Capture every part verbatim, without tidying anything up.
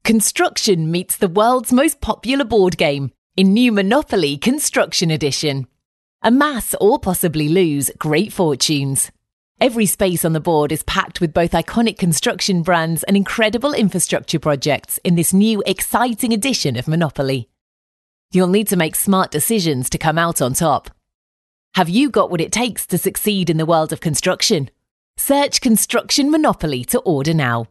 Construction meets the world's most popular board game in new Monopoly Construction Edition. Amass or possibly lose great fortunes. Every space on the board is packed with both iconic construction brands and incredible infrastructure projects in this new exciting edition of Monopoly. You'll need to make smart decisions to come out on top. Have you got what it takes to succeed in the world of construction? Search Construction Monopoly to order now.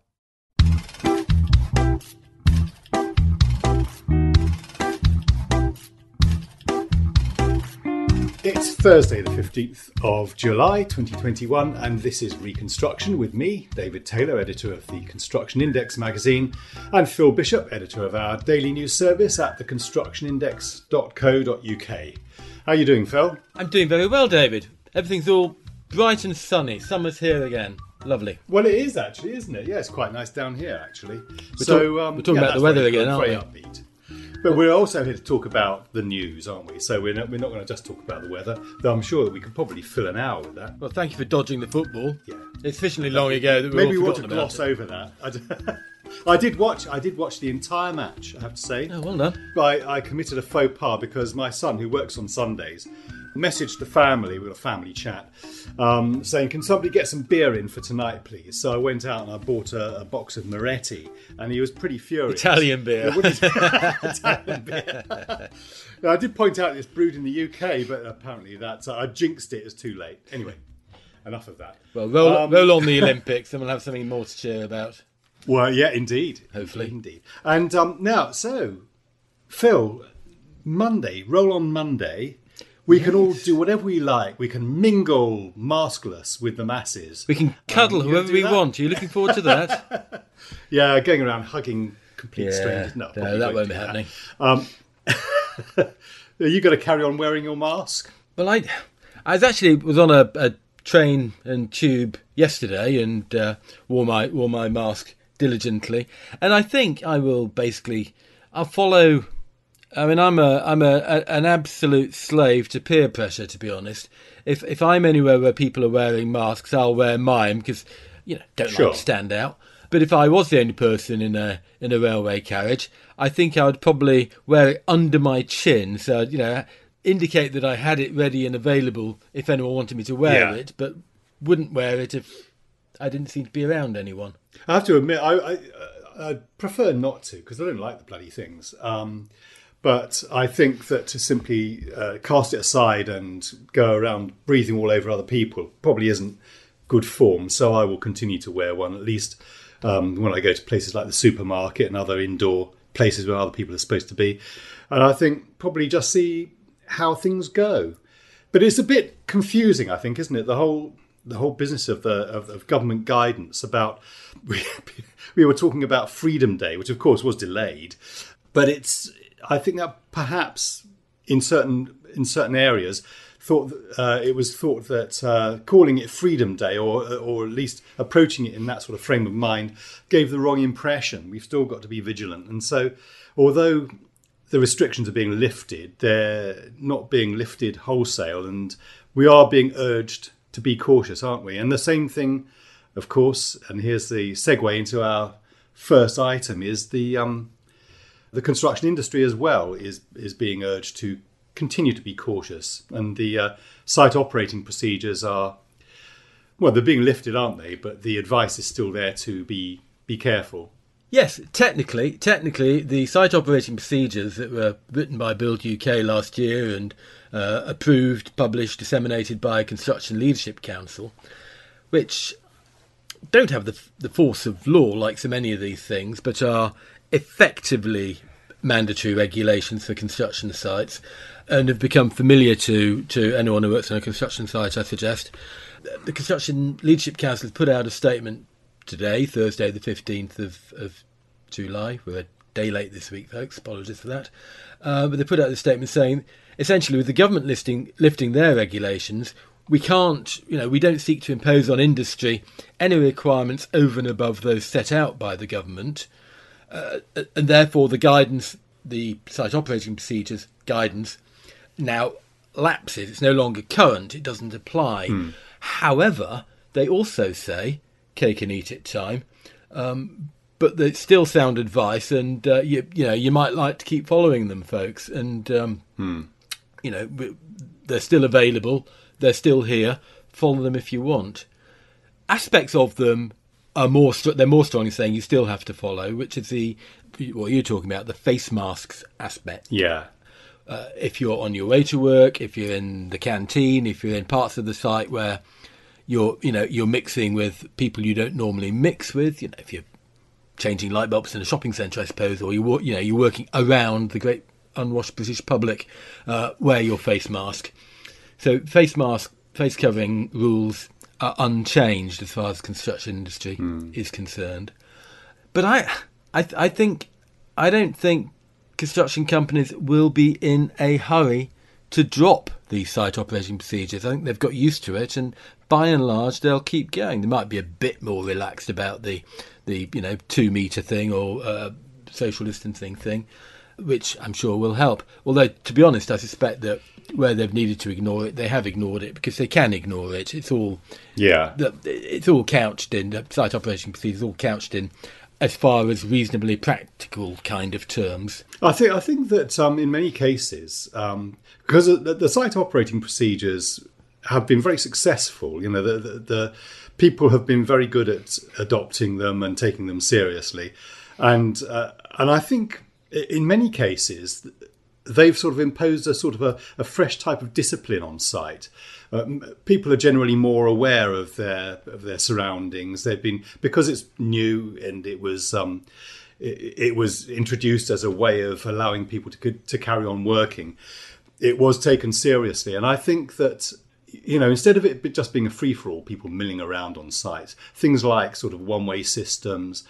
It's Thursday the fifteenth of July twenty twenty-one and this is Reconstruction with me, David Taylor, editor of the Construction Index magazine, and Phil Bishop, editor of our daily news service at the construction index dot co dot uk. How are you doing, Phil? I'm doing very well, David. Everything's all bright and sunny. Summer's here again. Lovely. Well, it is actually, isn't it? Yeah, it's quite nice down here, actually. We're so talk- um, we're talking yeah, about the weather very, again, aren't very we? Upbeat. But we're also here to talk about the news, aren't we? So we're not, we're not going to just talk about the weather, though I'm sure that we could probably fill an hour with that. Well, thank you for dodging the football. Yeah. It's sufficiently long ago that we've Maybe we all want to forgotten gloss about it. over that. I, d- I did watch. I did watch the entire match, I have to say. Oh, well done. I, I committed a faux pas because my son, who works on Sundays, messaged the family with a family chat, um, saying, "Can somebody get some beer in for tonight, please?" So I went out and I bought a, a box of Moretti, and he was pretty furious. Italian beer. Yeah, what is- Italian beer. Now, I did point out it's brewed in the U K, but apparently that uh, I jinxed it. It's too late. Anyway, enough of that. Well, roll, Um, roll on the Olympics and we'll have something more to cheer about. Well, yeah, indeed. Hopefully. Indeed. And um, now, so, Phil, Monday, roll on Monday. We Yes. can all do whatever we like. We can mingle maskless with the masses. We can cuddle Um, you gonna whoever do we that? want. Are you looking forward to that? Yeah, going around hugging complete Yeah, strangers. No, no, probably that won't do be happening. Um, are you going to carry on wearing your mask? Well, I, I was actually was on a, a train and tube yesterday and uh, wore my wore my mask diligently, and I think I will basically I'll follow. I mean, I'm a I'm a, a an absolute slave to peer pressure, to be honest. If if I'm anywhere where people are wearing masks, I'll wear mine because you know don't Sure. like to stand out. But if I was the only person in a in a railway carriage, I think I would probably wear it under my chin, so you know, indicate that I had it ready and available if anyone wanted me to wear Yeah. it, but wouldn't wear it if I didn't seem to be around anyone. I have to admit, I, I, I prefer not to because I don't like the bloody things. Um, but I think that to simply uh, cast it aside and go around breathing all over other people probably isn't good form. So I will continue to wear one, at least um, when I go to places like the supermarket and other indoor places where other people are supposed to be. And I think probably just see how things go. But it's a bit confusing, I think, isn't it? The whole the whole business of the of, of government guidance about we, we were talking about Freedom Day, which of course was delayed, but it's I think that perhaps in certain in certain areas thought uh, it was thought that uh, calling it Freedom Day or or at least approaching it in that sort of frame of mind gave the wrong impression. We've still got to be vigilant, and so although the restrictions are being lifted, they're not being lifted wholesale, and we are being urged to be cautious, aren't we? And the same thing, of course, and here's the segue into our first item, is the um, the construction industry as well is is being urged to continue to be cautious, and the uh, site operating procedures are, well, they're being lifted, aren't they? But the advice is still there to be be careful. Yes, technically, technically, the site operating procedures that were written by Build U K last year and uh, approved, published, disseminated by Construction Leadership Council, which don't have the the force of law like so many of these things, but are effectively mandatory regulations for construction sites and have become familiar to, to anyone who works on a construction site, I suggest. The Construction Leadership Council has put out a statement today, Thursday the fifteenth of, of July. We're a day late this week, folks. Apologies for that. Uh, but they put out a statement saying, essentially, with the government listing, lifting their regulations, we can't, you know, we don't seek to impose on industry any requirements over and above those set out by the government. Uh, and therefore, the guidance, the site operating procedures guidance, now lapses. It's no longer current. It doesn't apply. Mm. However, they also say, cake and eat it time, um, but it's still sound advice, and uh, you you know you might like to keep following them, folks. And um, hmm. you know they're still available, they're still here. Follow them if you want. Aspects of them are more they're more strongly saying you still have to follow, which is the what you're talking about, the face masks aspect. Yeah. Uh, if you're on your way to work, if you're in the canteen, if you're in parts of the site where you're, you know, you're mixing with people you don't normally mix with, you know, if you're changing light bulbs in a shopping centre, I suppose, or you, you know, you're working around the great unwashed British public, uh, wear your face mask. So face mask, face covering rules are unchanged as far as the construction industry mm. is concerned. But I, I, I think, I don't think construction companies will be in a hurry to drop these site operating procedures. I think they've got used to it, and by and large they'll keep going. They might be a bit more relaxed about the, the you know, two metre thing or uh, social distancing thing, which I'm sure will help. Although, to be honest, I suspect that where they've needed to ignore it, they have ignored it because they can ignore it. It's all yeah, it's all couched in the site operating procedures, all couched in as far as reasonably practical kind of terms. I think I think that um, in many cases, um, because the, the site operating procedures have been very successful, you know, the, the, the people have been very good at adopting them and taking them seriously, and uh, and I think in many cases they've sort of imposed a sort of a, a fresh type of discipline on site. Um, people are generally more aware of their of their surroundings. They've been, because it's new and it was um, it, it was introduced as a way of allowing people to to carry on working. It was taken seriously, and I think that, you know, instead of it just being a free for all, people milling around on site, things like sort of one way systems,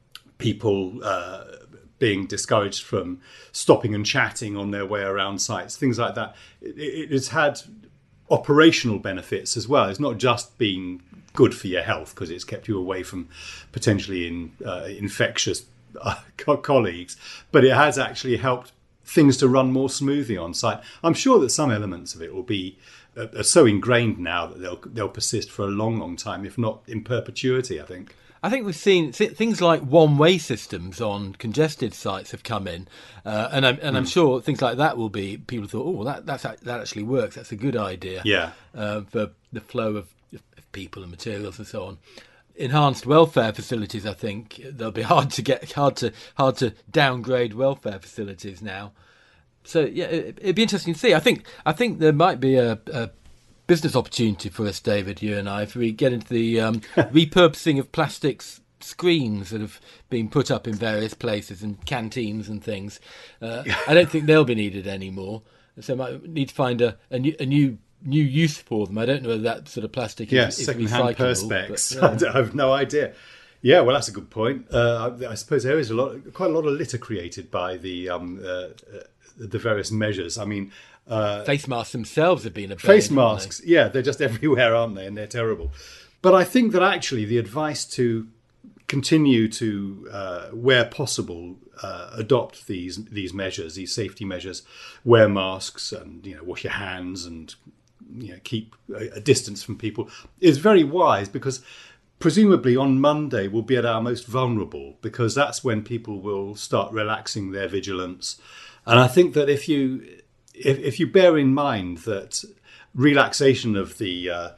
people Uh, being discouraged from stopping and chatting on their way around sites, things like that. It, it, it's had operational benefits as well. It's not just been good for your health because it's kept you away from potentially in, uh, infectious uh, co- colleagues, but it has actually helped things to run more smoothly on site. I'm sure that some elements of it will be uh, are so ingrained now that they'll they'll persist for a long, long time, if not in perpetuity, I think. I think we've seen th- things like one-way systems on congested sites have come in, uh, and I'm and mm. I'm sure things like that will be. People thought, oh, that that's, that actually works. That's a good idea. Yeah. Uh, for the flow of, of people and materials and so on. Enhanced welfare facilities. I think they'll be hard to get, hard to hard to downgrade welfare facilities now. So yeah, it, it'd be interesting to see. I think I think there might be a. a business opportunity for us, David, you and I, if we get into the um, repurposing of plastic s- screens that have been put up in various places and canteens and things. Uh, I don't think they'll be needed anymore. So might need to find a, a, new, a new new use for them. I don't know whether that sort of plastic yes, is, is second-hand recyclable. perspex. But, uh, I have no idea. Yeah, well, that's a good point. Uh, I, I suppose there is a lot, quite a lot of litter created by the um, uh, uh, the various measures. I mean. Uh, face masks themselves have been a face masks. Yeah, they're just everywhere, aren't they? And they're terrible. But I think that actually the advice to continue to, uh, where possible, uh, adopt these these measures, these safety measures, wear masks and, you know, wash your hands and, you know, keep a, a distance from people, is very wise, because presumably on Monday we'll be at our most vulnerable, because that's when people will start relaxing their vigilance. And I think that if you If, if you bear in mind that relaxation of the uh,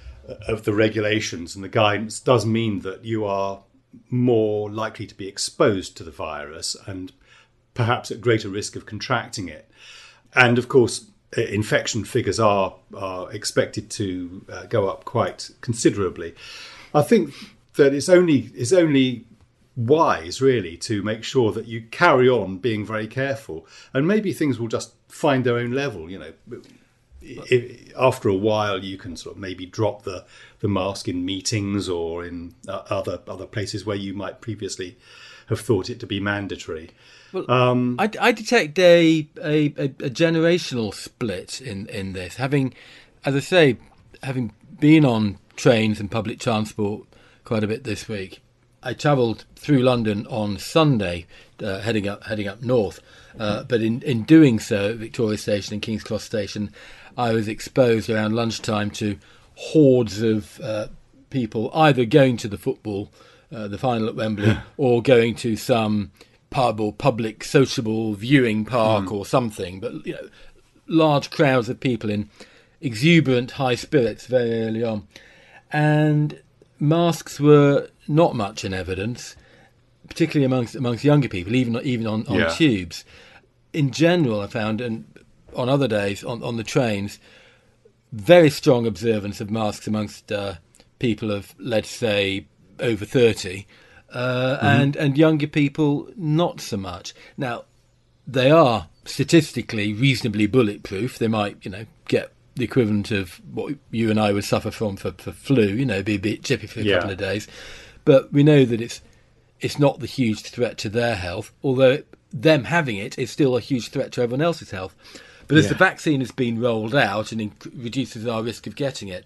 of the regulations and the guidance does mean that you are more likely to be exposed to the virus and perhaps at greater risk of contracting it, and of course infection figures are are expected to uh, go up quite considerably, I think that it's only it's only wise really to make sure that you carry on being very careful, and maybe things will just find their own level. You know, if, after a while you can sort of maybe drop the the mask in meetings or in uh, other other places where you might previously have thought it to be mandatory. Well, um, I, I detect a, a a generational split in in this. Having, as I say, having been on trains and public transport quite a bit this week, I travelled through London on Sunday, uh, heading up heading up north. Uh, but in, in doing so, at Victoria Station and King's Cross Station, I was exposed around lunchtime to hordes of uh, people either going to the football uh, the final at Wembley, or going to some pub or public sociable viewing park mm. or something. But you know, large crowds of people in exuberant high spirits very early on. And masks were not much in evidence, particularly amongst amongst younger people, even even on, on yeah. tubes. In general, I found, and on other days on, on the trains, very strong observance of masks amongst uh, people of, let's say, over thirty, uh, mm-hmm. and and younger people not so much. Now, they are statistically reasonably bulletproof. They might, you know, get the equivalent of what you and I would suffer from for, for flu, you know, be a bit chippy for a yeah. couple of days. But we know that it's it's not the huge threat to their health, although them having it is still a huge threat to everyone else's health. But as yeah. the vaccine has been rolled out and inc- reduces our risk of getting it,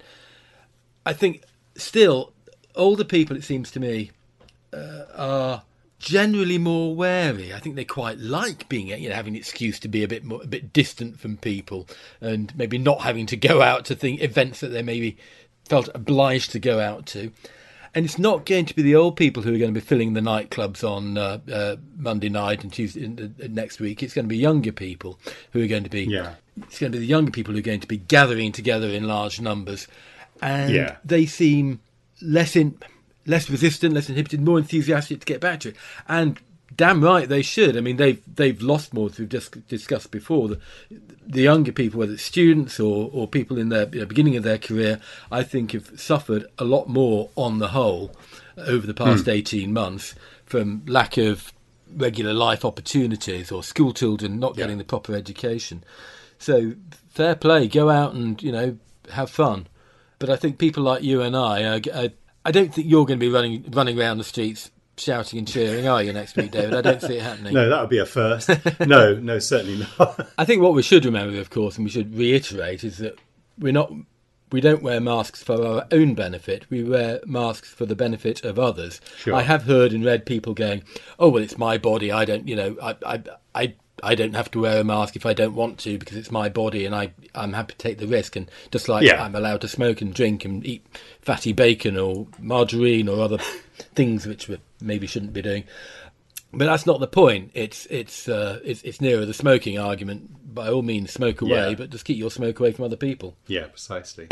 I think still older people, it seems to me, uh, are generally more wary. I think they quite like being, you know, having an excuse to be a bit more, a bit distant from people, and maybe not having to go out to think events that they maybe felt obliged to go out to. And it's not going to be the old people who are going to be filling the nightclubs on uh, uh, Monday night and Tuesday uh, next week. It's going to be younger people who are going to be. Yeah. It's going to be the younger people who are going to be gathering together in large numbers, and yeah. they seem less in. less resistant, less inhibited, more enthusiastic to get back to it. And damn right they should. I mean, they've they've lost more, as we've just discussed before. The, the younger people, whether it's students or, or people in their you know, beginning of their career, I think have suffered a lot more on the whole over the past mm. eighteen months from lack of regular life opportunities or school children not yeah. getting the proper education. So fair play, go out and, you know, have fun. But I think people like you and I are, are I don't think you're going to be running running around the streets shouting and cheering, are you, next week, David? I don't see it happening. No, that would be a first. No, no, certainly not. I think what we should remember, of course, and we should reiterate, is that we're not, we don't wear masks for our own benefit. We wear masks for the benefit of others. Sure. I have heard and read people going, "Oh, well, it's my body. I don't, you know, I, I, I." I don't have to wear a mask if I don't want to because it's my body and I, I'm happy to take the risk. And just like yeah. I'm allowed to smoke and drink and eat fatty bacon or margarine or other things which we maybe shouldn't be doing. But that's not the point. It's it's uh, it's, it's nearer the smoking argument. By all means, smoke away, yeah. but just keep your smoke away from other people. Yeah, precisely.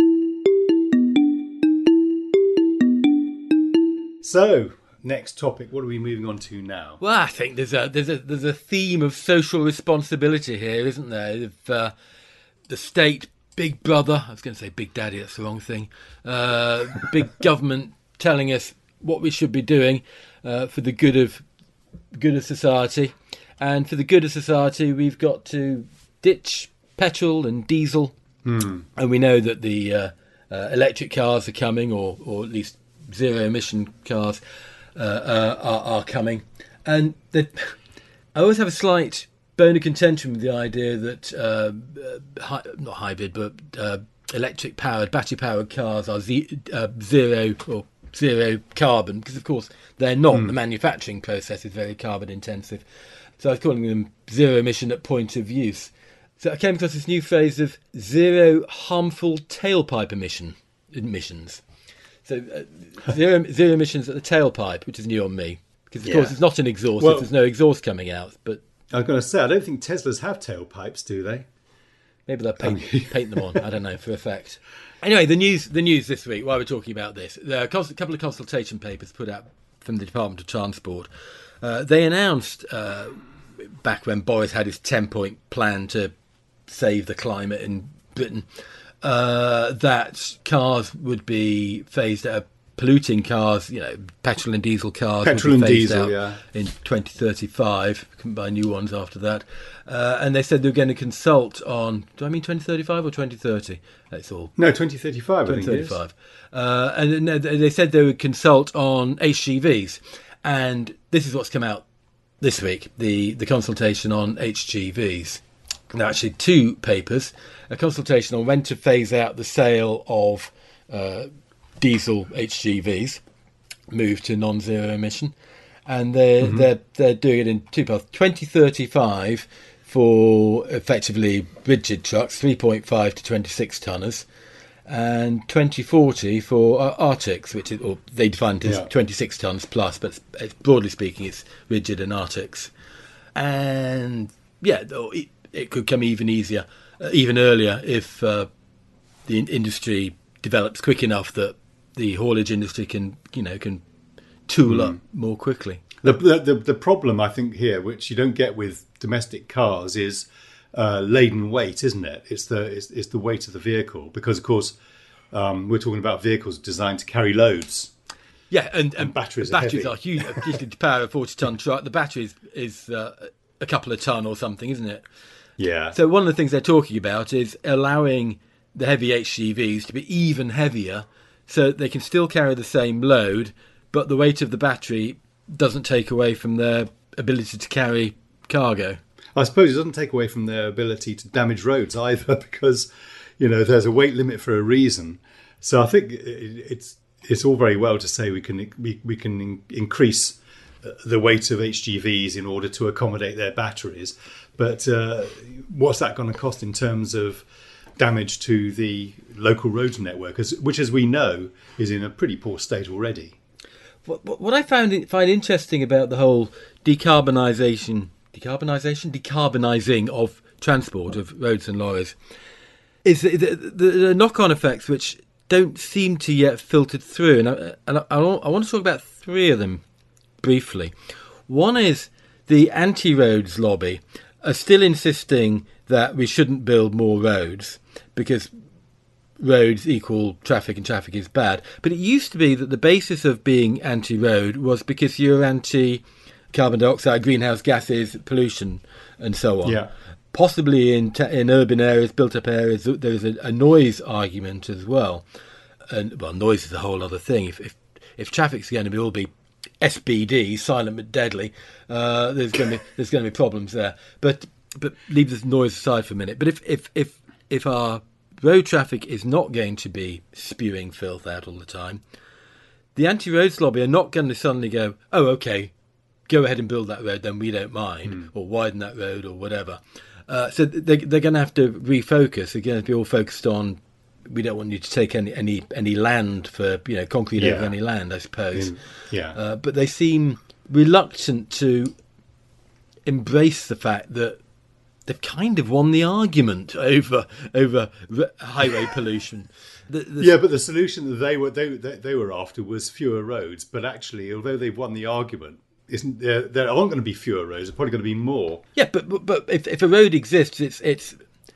So... next topic. What are we moving on to now? Well, I think there's a there's a there's a theme of social responsibility here, isn't there? Of uh, the state, Big Brother. I was going to say Big Daddy. That's the wrong thing. Uh, big government telling us what we should be doing uh, for the good of good of society, and for the good of society, we've got to ditch petrol and diesel, hmm. and we know that the uh, uh, electric cars are coming, or or at least zero emission cars. Uh, uh, are, are coming, and I always have a slight bone of contention with the idea that uh, uh, hi, not hybrid but uh, electric powered, battery powered cars are z- uh, zero or zero carbon, because of course they're not. Mm. The manufacturing process is very carbon intensive, so I was calling them zero emission at point of use. So I came across this new phrase of zero harmful tailpipe emission emissions. So uh, zero, zero emissions at the tailpipe, which is new on me, because of yeah. course it's not an exhaust. Well, if there's no exhaust coming out. But I was going to say, I don't think Teslas have tailpipes, do they? Maybe they'll paint, paint them on. I don't know, for effect. Anyway, the news the news this week, while we're talking about this, there are a couple of consultation papers put out from the Department of Transport. Uh, they announced uh, back when Boris had his ten-point plan to save the climate in Britain, Uh, that cars would be phased out, polluting cars, you know, petrol and diesel cars petrol would be and phased diesel, out yeah. in twenty thirty-five, can buy new ones after that. Uh, and they said they were going to consult on, do I mean twenty thirty-five or twenty thirty? That's all. No, twenty thirty-five, twenty thirty-five. I think it is. Uh, and they said they would consult on H G Vs. And this is what's come out this week, the, the consultation on H G Vs. Now, actually, two papers, a consultation on when to phase out the sale of uh, diesel H G Vs, move to non-zero emission, and they're, mm-hmm. they're, they're doing it in two parts. twenty thirty-five for effectively rigid trucks, three point five to twenty-six tonners, and twenty forty for uh, Arctics, which is, or they defined it as Yeah. twenty-six tonnes plus, but it's, it's, broadly speaking, it's rigid and Arctics. And yeah, it, it could come even easier, uh, even earlier if uh, the in- industry develops quick enough that the haulage industry can, you know, can tool mm. up more quickly. The, the the problem I think here, which you don't get with domestic cars, is uh, laden weight, isn't it? It's the it's, it's the weight of the vehicle, because of course um, we're talking about vehicles designed to carry loads. Yeah, and, and, and batteries, and batteries are, are huge. Particularly to power a forty-ton truck, the battery is, is uh, a couple of ton or something, isn't it? Yeah. So one of the things they're talking about is allowing the heavy H G Vs to be even heavier, so that they can still carry the same load, but the weight of the battery doesn't take away from their ability to carry cargo. I suppose it doesn't take away from their ability to damage roads either, because, you know, there's a weight limit for a reason. So I think it's it's all very well to say we can we, we can in, increase the weight of H G Vs in order to accommodate their batteries, but uh, what's that going to cost in terms of damage to the local road network, which, as we know, is in a pretty poor state already? What, what I found find interesting about the whole decarbonisation, decarbonisation, decarbonising of transport of roads and lorries is the, the, the, the knock-on effects which don't seem to yet filtered through, and I, and I, I want to talk about three of them briefly. One is the anti-roads lobby are still insisting that we shouldn't build more roads because roads equal traffic and traffic is bad. But it used to be that the basis of being anti-road was because you're anti-carbon dioxide, greenhouse gases, pollution, and so on. Yeah. Possibly in t- in urban areas, built-up areas, there is a, a noise argument as well. And well, noise is a whole other thing. If if, if traffic's going to be all be S B D, silent but deadly, uh, there's going to be there's going to be problems there. But but leave the noise aside for a minute. But if if if if our road traffic is not going to be spewing filth out all the time, the anti-roads lobby are not going to suddenly go, oh, okay, go ahead and build that road, then we don't mind, mm. or widen that road or whatever. Uh, so they, they're going to have to refocus. They're going to be all focused on, we don't want you to take any any, any land for, you know, concrete yeah. over any land, I suppose. Mm. Yeah. Uh, but they seem reluctant to embrace the fact that they've kind of won the argument over over highway pollution. The, the, yeah, but the solution that they were they, they they were after was fewer roads. But actually, although they've won the argument, isn't there? There aren't going to be fewer roads. There's probably going to be more. Yeah, but but, but if if a road exists, it's it's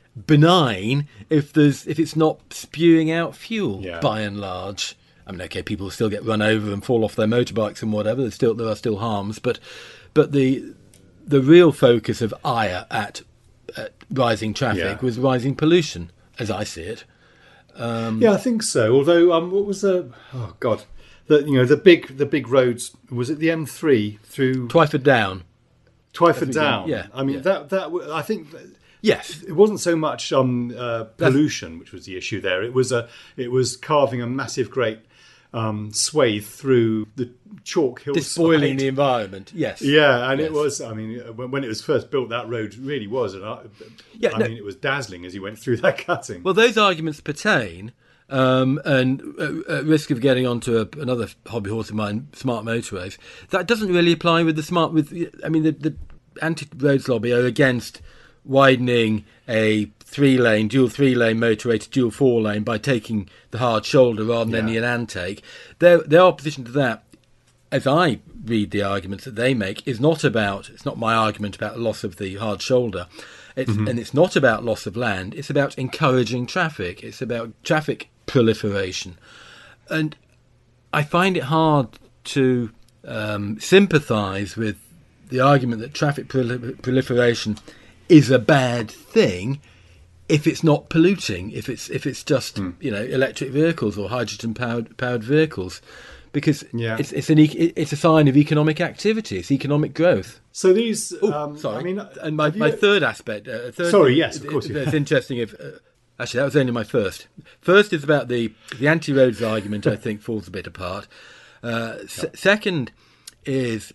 benign if there's if it's not spewing out fuel yeah. by and large. I mean, okay, people still get run over and fall off their motorbikes and whatever. There's still there are still harms, but but the the real focus of ire at Uh, rising traffic yeah. was rising pollution, as I see it. Um, yeah, I think so. Although, um, what was the? Oh God, the you know the big the big roads. Was it the M three through Twyford Down? Twyford Down. Yeah, I mean yeah. that that I think. Yes, it wasn't so much um, uh, pollution, which was the issue there. It was a it was carving a massive, great um, swathe through the chalk hillside, despoiling the environment. Yes, yeah, and yes. it was. I mean, when, when it was first built, that road really was. And I, yeah, I no, mean, it was dazzling as you went through that cutting. Well, those arguments pertain, um, and uh, at risk of getting onto a, another hobby horse of mine, smart motorways. That doesn't really apply with the smart. With I mean, the, the anti-roads lobby are against widening a three-lane, dual three-lane motorway to dual four-lane by taking the hard shoulder rather than yeah. the antake. Their their opposition to that, as I read the arguments that they make, is not about, it's not my argument about the loss of the hard shoulder, it's, mm-hmm. and it's not about loss of land, it's about encouraging traffic, it's about traffic proliferation. And I find it hard to um, sympathise with the argument that traffic prol- proliferation is a bad thing if it's not polluting, if it's if it's just mm. you know electric vehicles or hydrogen powered powered vehicles, because yeah. it's it's an e- it's a sign of economic activity, it's economic growth. So these, Ooh, um, sorry, I mean, and my, my you... third aspect. Uh, third sorry, thing, yes, of course. It, it's interesting. If uh, actually that was only my first. First is about the the anti-roads argument. I think falls a bit apart. Uh, yeah. s- second is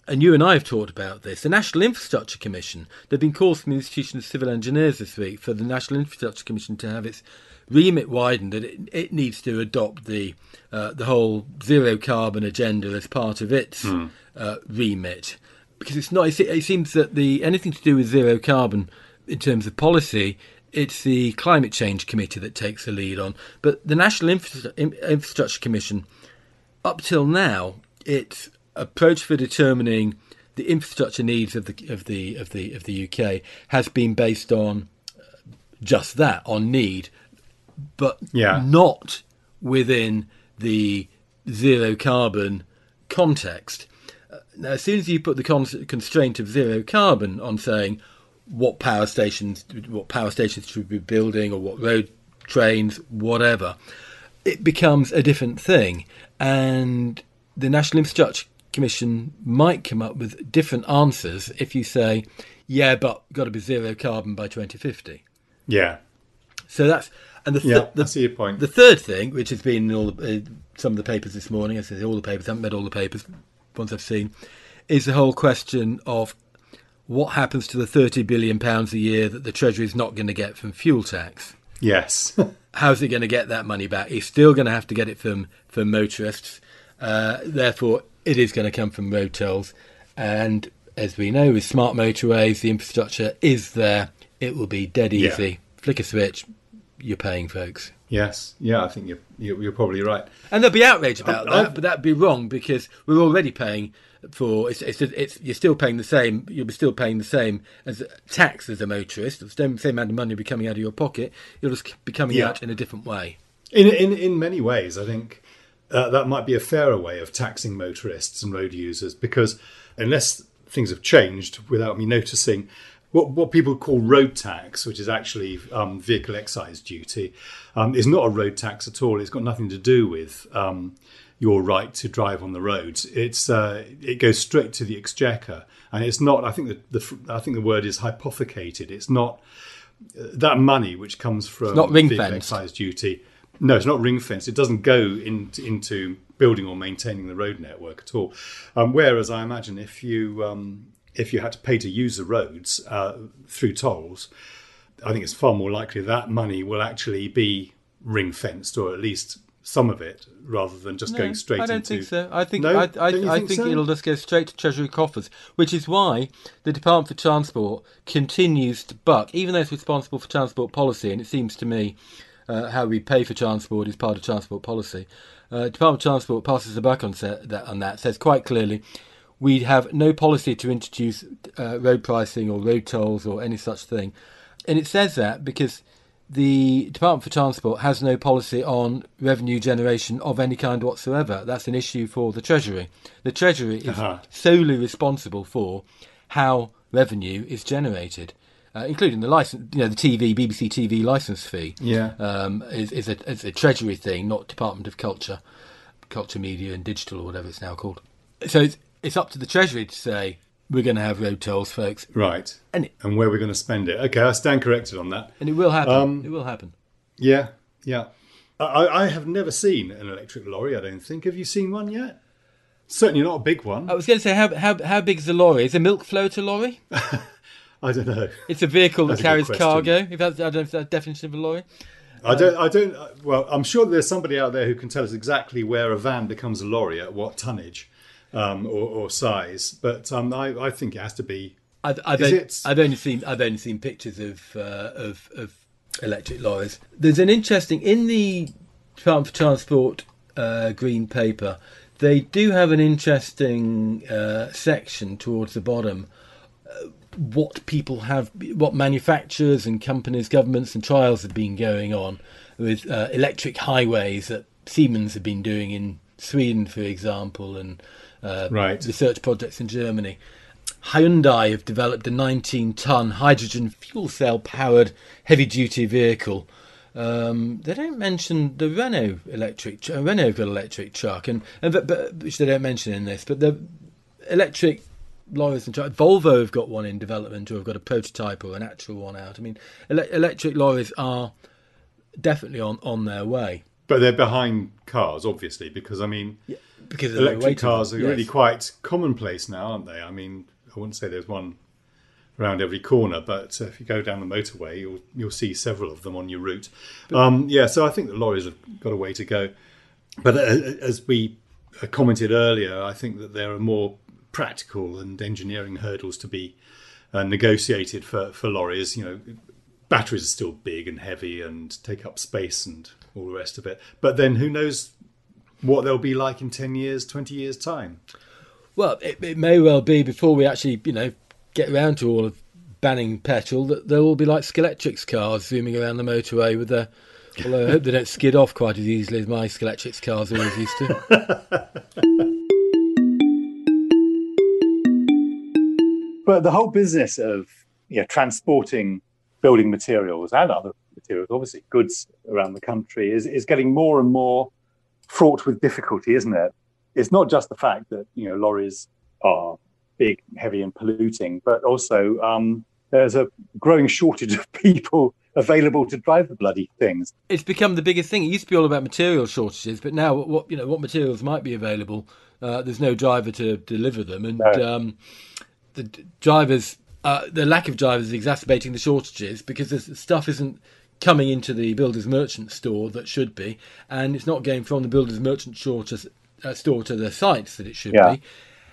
and you and I have talked about this, the National Infrastructure Commission, there have been calls from the Institution of Civil Engineers this week for the National Infrastructure Commission to have its remit widened, that it, it needs to adopt the uh, the whole zero carbon agenda as part of its mm. uh, remit. Because it's not, it seems that the anything to do with zero carbon in terms of policy, it's the Climate Change Committee that takes the lead on. But the National Infra- Infrastructure Commission, up till now, its approach for determining the infrastructure needs of the of the of the of the U K has been based on just that, on need, but yeah. not within the zero carbon context. Now, as soon as you put the con- constraint of zero carbon on saying what power stations, what power stations should be building, or what road, trains, whatever, it becomes a different thing. And the National Infrastructure Commission might come up with different answers if you say, yeah, but got to be zero carbon by twenty fifty. Yeah. So that's and the th- yeah, the, I see your point. The third thing, which has been in all the, uh, some of the papers this morning, I say all the papers, I haven't read all the papers, ones I've seen, is the whole question of what happens to the thirty billion pounds a year that the Treasury is not going to get from fuel tax. Yes. How's it going to get that money back? It's still going to have to get it from, from motorists. Uh, therefore, it is going to come from road tolls. And as we know, with smart motorways, the infrastructure is there. It will be dead easy. Yeah. Flick a switch, you're paying, folks. Yes. Yeah, I think you're, you're, you're probably right. And there'll be outrage about I, that, I've... but that'd be wrong because we're already paying for it's, it's it's you're still paying the same. You'll be still paying the same as tax as a motorist. The same, same amount of money will be coming out of your pocket. You'll just be coming yeah. out in a different way. In in in many ways, I think uh, that might be a fairer way of taxing motorists and road users, because unless things have changed without me noticing, what what people call road tax, which is actually um, vehicle excise duty, um, is not a road tax at all. It's got nothing to do with Um, your right to drive on the roads. It's uh, it goes straight to the exchequer, and it's not. I think the, the I think the word is hypothecated. It's not uh, that money which comes from it's not ring vehicle fenced. excise duty. No, it's not ring fenced. It doesn't go into, into building or maintaining the road network at all. Um, whereas I imagine if you um, if you had to pay to use the roads uh, through tolls, I think it's far more likely that money will actually be ring fenced, or at least some of it, rather than just no, going straight into... I don't into... think so. I think no? I, I, don't you I think, think so? it'll just go straight to Treasury coffers, which is why the Department for Transport continues to buck, even though it's responsible for transport policy, and it seems to me uh, how we pay for transport is part of transport policy. Uh, Department of Transport passes the buck on that, on that, says quite clearly, we have no policy to introduce uh, road pricing or road tolls or any such thing. And it says that because the Department for Transport has no policy on revenue generation of any kind whatsoever. That's an issue for the Treasury. The Treasury is uh-huh. solely responsible for how revenue is generated, uh, including the license, you know, the T V, B B C T V license fee. Yeah, um, is, is, a, is a Treasury thing, not Department of Culture, Culture, Media and Digital, or whatever it's now called. So it's, it's up to the Treasury to say, we're going to have road tolls, folks. Right. And, it, and where we're going to spend it. Okay, I stand corrected on that. And it will happen. Um, it will happen. Yeah, yeah. I, I have never seen an electric lorry, I don't think. Have you seen one yet? Certainly not a big one. I was going to say, how how how big is a lorry? Is a milk float a lorry? I don't know. It's a vehicle that that's carries cargo, if that's, I don't know if that's the definition of a lorry. I don't, I don't, well, I'm sure there's somebody out there who can tell us exactly where a van becomes a lorry, at what tonnage. Um, or, or size, but um, I, I think it has to be. I've, I've, only, I've only seen I've only seen pictures of, uh, of of electric lorries. There's an interesting in the Department for Transport uh, green paper. They do have an interesting uh, section towards the bottom. Uh, what people have, what manufacturers and companies, governments, and trials have been going on with uh, electric highways that Siemens have been doing in Sweden, for example, and Uh, right. research projects in Germany. Hyundai have developed a nineteen ton hydrogen fuel cell powered heavy duty vehicle. Um, they don't mention the Renault electric uh, Renault electric truck, and, and but, but, which they don't mention in this. But the electric lorries and trucks, Volvo have got one in development, or have got a prototype or an actual one out. I mean, ele- electric lorries are definitely on, on their way. but they're behind cars, obviously, because I mean, yeah, because of the weight electric of cars them, are really yes. quite commonplace now, aren't they? I mean, I wouldn't say there's one around every corner, but uh, if you go down the motorway, you'll you'll see several of them on your route. Um, yeah, so I think the lorries have got a way to go. But uh, as we commented earlier, I think that there are more practical and engineering hurdles to be uh, negotiated for, for lorries. You know, batteries are still big and heavy and take up space and all the rest of it. But then who knows what they'll be like in ten years, twenty years' time? Well, it, it may well be before we actually, you know, get around to all of banning petrol that they'll all be like Skeletrix cars zooming around the motorway with their... Although I hope they don't skid off quite as easily as my Skeletrix cars always used to. But the whole business of you know, transporting building materials and other materials, obviously goods around the country, is, is getting more and more fraught with difficulty, isn't it? It's not just the fact that you know lorries are big, heavy and polluting, but also um, there's a growing shortage of people available to drive the bloody things. It's become the biggest thing. It used to be all about material shortages, but now what you know what materials might be available, uh, there's no driver to deliver them, and No. um, the d- drivers, uh, the lack of drivers is exacerbating the shortages because the stuff isn't coming into the builder's merchant store that should be, and it's not going from the builder's merchant store to, uh, store to the sites that it should Yeah. be.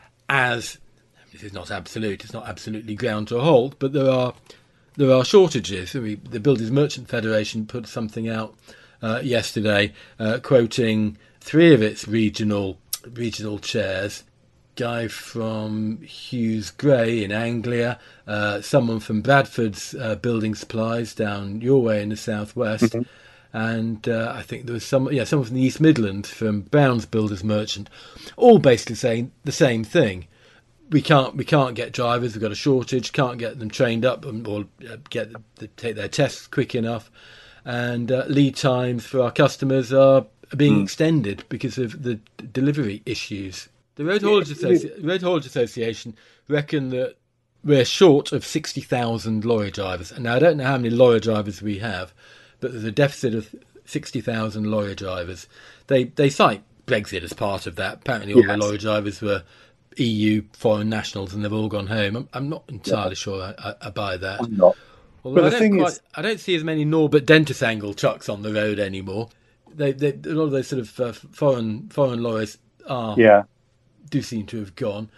As this is not absolute, it's not absolutely ground to a halt, but there are there are shortages. I mean, the Builders Merchant Federation put something out uh, yesterday, uh, quoting three of its regional regional chairs. Guy from Hughes Gray in Anglia, uh, someone from Bradford's uh, Building Supplies down your way in the southwest, mm-hmm. and uh, I think there was some, yeah, someone from the East Midlands from Brown's Builders Merchant, all basically saying the same thing. We can't, we can't get drivers. We've got a shortage. Can't get them trained up and, or uh, get them to take their tests quick enough, and uh, lead times for our customers are being mm. extended because of the d- delivery issues. The Road Haulage, Associ- Road Haulage Association reckon that we're short of sixty thousand lorry drivers. And now I don't know how many lorry drivers we have, but there's a deficit of sixty thousand lorry drivers. They they cite Brexit as part of that. Apparently all yes. the lorry drivers were E U foreign nationals and they've all gone home. I'm, I'm not entirely yeah. sure I, I, I buy that. I'm not. Although but I the don't thing quite, is... I don't see as many Norbert Dentis angle trucks on the road anymore. They, they, a lot of those sort of uh, foreign foreign lorries are... Yeah. do seem to have gone.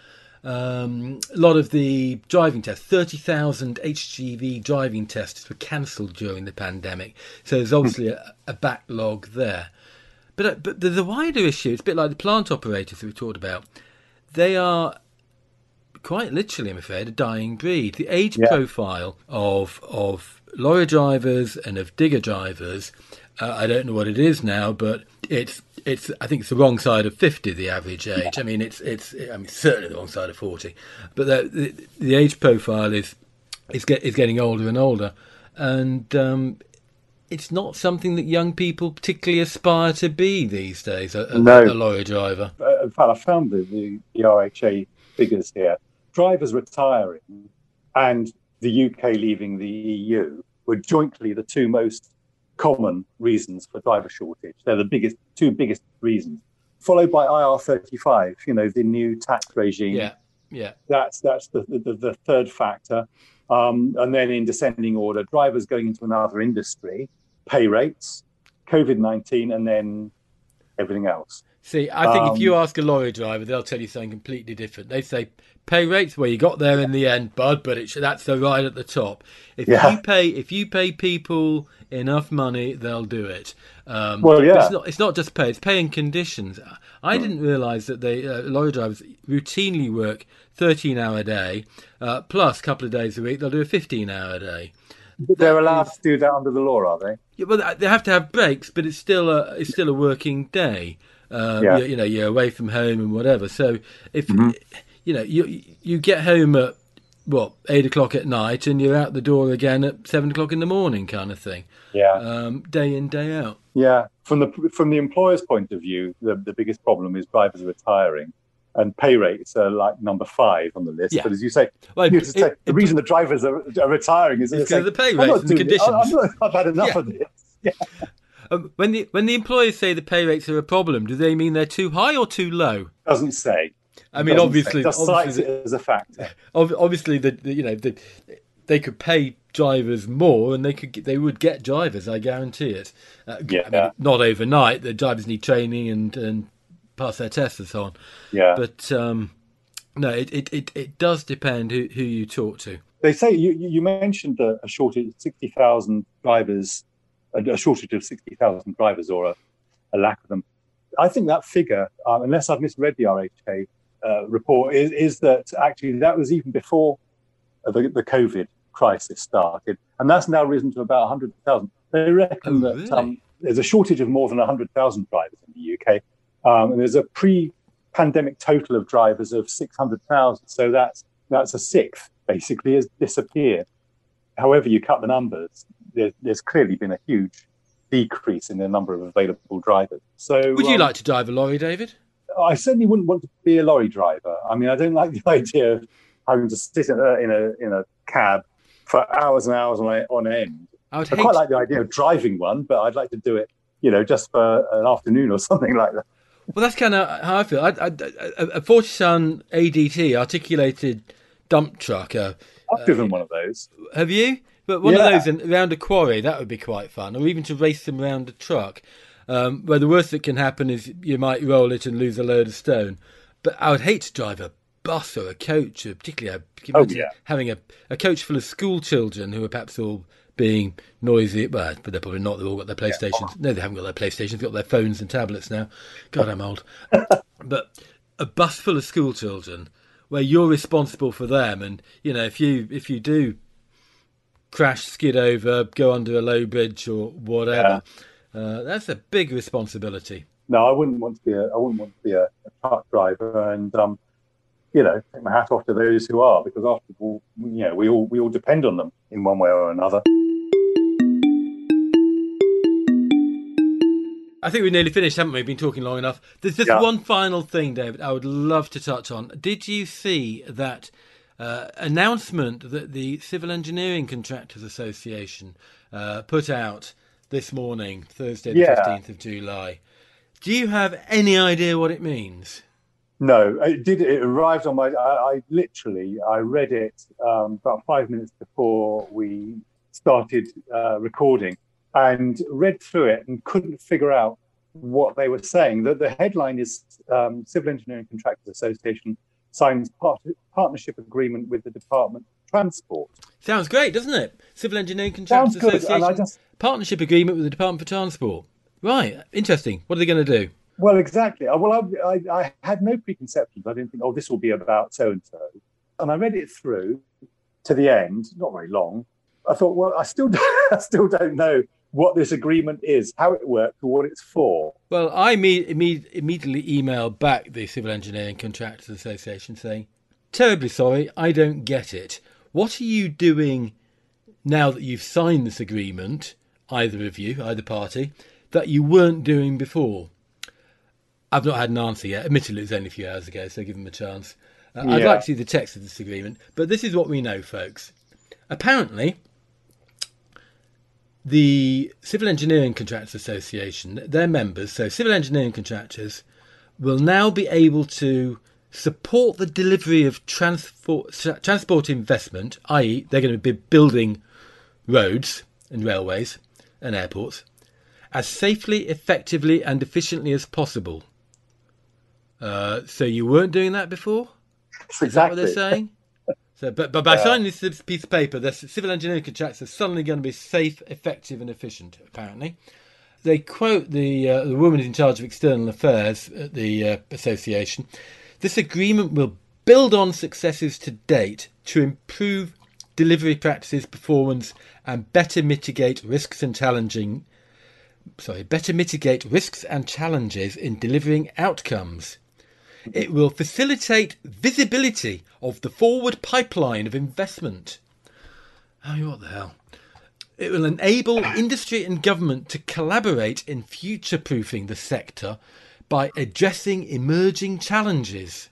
Um, a lot of the driving tests, thirty thousand H G V driving tests were cancelled during the pandemic. So there's obviously a, a backlog there. But uh, but the, the wider issue, it's a bit like the plant operators that we talked about. They are quite literally, I'm afraid, a dying breed. The age yeah. profile of of lorry drivers and of digger drivers, uh, I don't know what it is now, but it's It's. I think it's the wrong side of fifty. The average age. I mean, it's. It's. I mean, certainly the wrong side of forty. But the the, the age profile is is get is getting older and older, and um, it's not something that young people particularly aspire to be these days. A, a, no. a lorry driver. Uh, in fact, I found the, the the R H A figures here. Drivers retiring and the U K leaving the E U were jointly the two most common reasons for driver shortage. They're the biggest, two biggest reasons, followed by I R thirty-five. You know, the new tax regime. Yeah, yeah. That's that's the the, the third factor, um, and then in descending order, drivers going into another industry, pay rates, COVID nineteen, and then everything else. See, I think um, if you ask a lorry driver, they'll tell you something completely different. They say pay rates, well, you got there in the end, bud, but it, that's the right at the top. If yeah. you pay, if you pay people enough money, they'll do it. Um, well, yeah. It's not, it's not just pay; it's paying conditions. I mm. didn't realise that they uh, lorry drivers routinely work thirteen hour a day, uh, plus a couple of days a week. They'll do a fifteen hour a day. But they're that allowed is, to do that under the law, are they? Yeah, well, they have to have breaks, but it's still a it's still a working day. Um, yeah. you, you know, you're away from home and whatever. So if mm-hmm. you know you you get home at what eight o'clock at night and you're out the door again at seven o'clock in the morning, kind of thing. Yeah. Um, day in, day out. Yeah. From the from the employer's point of view, the, the biggest problem is drivers retiring, and pay rates are like number five on the list. Yeah. But as you say, well, you it, say it, the reason the drivers are, are retiring is because like, of the pay rates and the conditions. I'm not, I've had enough yeah. of this. Yeah. Um, when the when the employers say the pay rates are a problem, do they mean they're too high or too low? Doesn't say. I mean, Doesn't obviously, say. Just obviously, cites it as a factor. Obviously, the, the you know the, they could pay drivers more, and they could get, they would get drivers. I guarantee it. Uh, Yeah. I mean, not overnight. The drivers need training and, and pass their tests and so on. Yeah. But um, no, it, it, it, it does depend who, who you talk to. They say you you mentioned a, a shortage of sixty thousand drivers, a, a shortage of sixty thousand drivers, or a, a lack of them. I think that figure, uh, unless I've misread the R H K uh, report, is, is that actually that was even before the, the COVID crisis started, and that's now risen to about one hundred thousand. They reckon Oh, that really? um, there's a shortage of more than one hundred thousand drivers in the U K, um, and there's a pre-pandemic total of drivers of six hundred thousand. So that's that's a sixth, basically, has disappeared. However you cut the numbers, there, there's clearly been a huge decrease in the number of available drivers. So, Would you um, like to drive a lorry, David? I certainly wouldn't want to be a lorry driver. I mean, I don't like the idea of having to sit in a in a, in a cab for hours and hours on, on end. I would I hate. quite like the idea of driving one, but I'd like to do it, you know, just for an afternoon or something like that. Well, that's kind of how I feel. I, I, a, a Fortran A D T, articulated dump truck. Uh, I've driven one of those. have you? But one Yeah. of those in, around a quarry, that would be quite fun. Or even to race them around a truck. Um, where the worst that can happen is you might roll it and lose a load of stone. But I would hate to drive a bus or a coach, or particularly a, can you Oh, imagine yeah. having a, a coach full of school children who are perhaps all being noisy. Well, but they're probably not. They've all got their PlayStations. No, they haven't got their PlayStations. They've got their phones and tablets now. God, I'm old. But a bus full of school children where you're responsible for them. And, you know, if you if you do crash, skid over, go under a low bridge or whatever, uh, that's a big responsibility. No, I wouldn't want to be a I wouldn't want to be a, a truck driver, and um, you know, take my hat off to those who are, because after all, you know, we all we all depend on them in one way or another. I think we've nearly finished, haven't we? We've been talking long enough. There's just Yeah. one final thing, David, I would love to touch on. Did you see that uh, announcement that the Civil Engineering Contractors Association uh, put out this morning, Thursday the Yeah. fifteenth of July? Do you have any idea what it means? No, it did. It arrived on my. I, I literally I read it um, about five minutes before we started uh, recording, and read through it and couldn't figure out what they were saying. The, the headline is um, Civil Engineering Contractors Association signs part, partnership agreement with the Department of Transport. Sounds great, doesn't it? Civil Engineering Contractors Sounds good, and Association I just partnership agreement with the Department for Transport. Right, interesting. What are they going to do? well exactly. I- Well, I, I, I had no preconceptions. I didn't think, oh, this will be about so and so, and I read it through to the end. Not very long. I thought, well, I still I still don't know what this agreement is, how it works, or what it's for. Well, I me- imme- immediately emailed back the Civil Engineering Contractors Association saying, terribly sorry, I don't get it. What are you doing now that you've signed this agreement, either of you, either party, that you weren't doing before? I've not had an answer yet. Admittedly, it was only a few hours ago, so give them a chance. Uh, I'd Yeah. like to see the text of this agreement, but this is what we know, folks. Apparently, the Civil Engineering Contractors Association, their members, so civil engineering contractors, will now be able to support the delivery of transport, transport investment, that is they're going to be building roads and railways and airports, as safely, effectively and efficiently as possible. Uh, so you weren't doing that before? That's Is that what exactly. they're saying? So, but, but by Yeah. signing this piece of paper, the civil engineering contracts are suddenly going to be safe, effective, and efficient. Apparently, they quote the uh, the woman in charge of external affairs at the uh, association. This agreement will build on successes to date to improve delivery practices, performance, and better mitigate risks and challenging. Sorry, better mitigate risks and challenges in delivering outcomes. It will facilitate visibility of the forward pipeline of investment. I mean, what the hell? It will enable industry and government to collaborate in future-proofing the sector by addressing emerging challenges.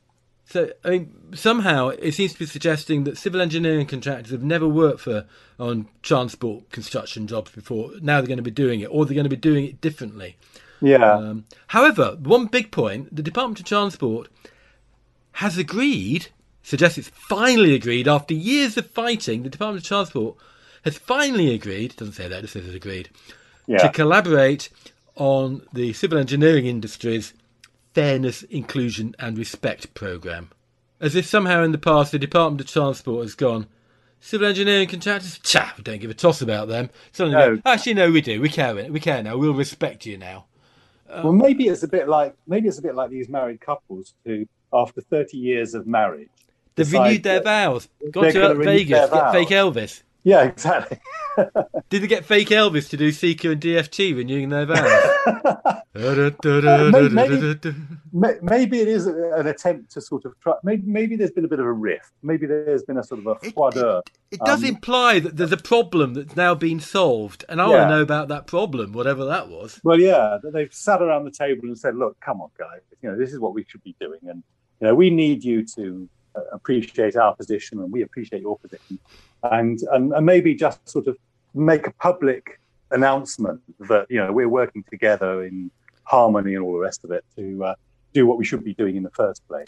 So, I mean, somehow it seems to be suggesting that civil engineering contractors have never worked for on transport construction jobs before. Now they're going to be doing it, or they're going to be doing it differently. Yeah. Um, however, one big point, the Department of Transport has agreed, suggests it's finally agreed, after years of fighting, the Department of Transport has finally agreed, doesn't say that, it says it's agreed, Yeah. to collaborate on the civil engineering industry's Fairness, Inclusion and Respect programme. As if somehow in the past the Department of Transport has gone, civil engineering contractors, cha, we don't give a toss about them. Suddenly, No. go, actually, no, we do. We care. We care now. We'll respect you now. Well, maybe it's a bit like maybe it's a bit like these married couples who, after thirty years of marriage, They've decide renewed their that vows. Gone they're to gonna renew Vegas, their get vows. fake Elvis. Yeah, exactly. Did they get fake Elvis to do Seeker and D F T renewing their vows? maybe, maybe, maybe it is an attempt to sort of try. Maybe, maybe there's been a bit of a rift. Maybe there's been a sort of a It- froideur. It does Um, imply that there's a problem that's now been solved, and I want Yeah. to know about that problem, whatever that was. Well, yeah, that they've sat around the table and said, "Look, come on, guys. You know, this is what we should be doing, and you know, we need you to uh, appreciate our position, and we appreciate your position, and, and and maybe just sort of make a public announcement that you know we're working together in harmony and all the rest of it to uh, do what we should be doing in the first place."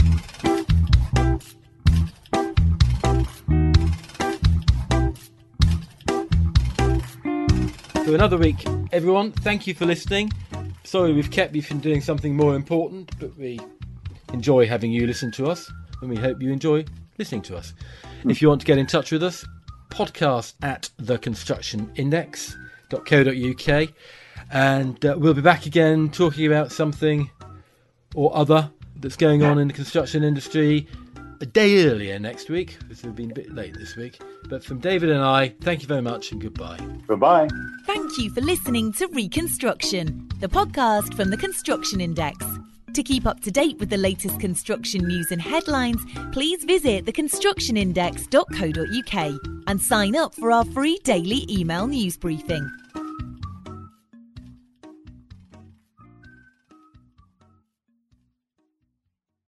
So another week, everyone. Thank you for listening. Sorry we've kept you from doing something more important, but we enjoy having you listen to us, and we hope you enjoy listening to us. If you want to get in touch with us, podcast at the construction index dot co dot uk, and uh, we'll be back again talking about something or other that's going on in the construction industry a day earlier next week, because we've been a bit late this week. But from David and I, thank you very much and goodbye. Goodbye. Thank you for listening to Reconstruction, the podcast from the Construction Index. To keep up to date with the latest construction news and headlines, please visit the construction index dot co dot uk and sign up for our free daily email news briefing.